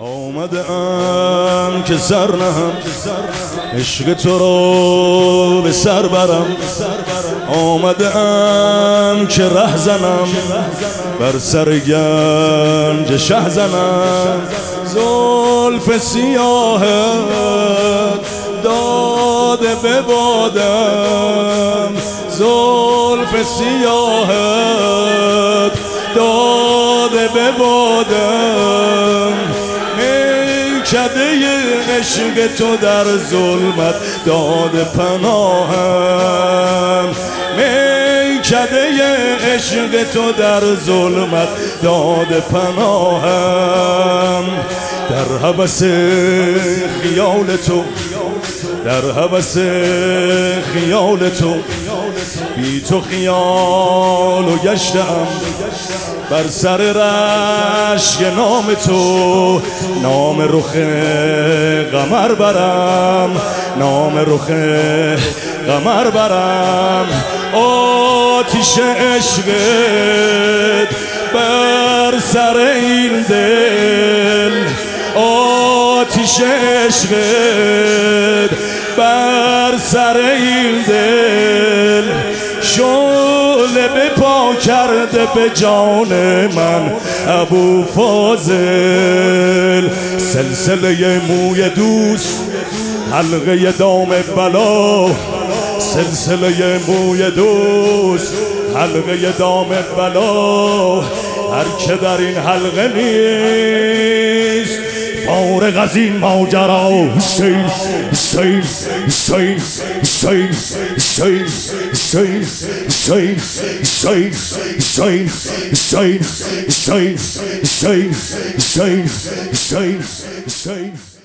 آمدم که سر نهم عشق تو رو به سر برم، آمدم که ره زنم بر سر گنج شه زنم. زلف سیاهت داده به بادم، زلف سیاهت داده به بادم. میکده عشق تو در ظلمت داده پناهم، میکده عشق تو در ظلمت داده پناهم. در هوس خیال تو، در هوس خیال تو، بی تو خیال و گشتم بر سر رشک نام تو. نام رخ قمر برم، نام رخ قمر برم. آتش عشقت بر سر این دل، آتش عشقت بر سر این دل. شعله به پا کرده به جان من ابو فاضل. سلسله موی دوست حلقه دام بلا، سلسله موی دوست حلقه دام بلا. هر که در این حلقه نیست فارغ از این ماجرا. حسین حسین حسین حسین حسین حسین حسین حسین حسین حسین حسین حسین حسین حسین حسین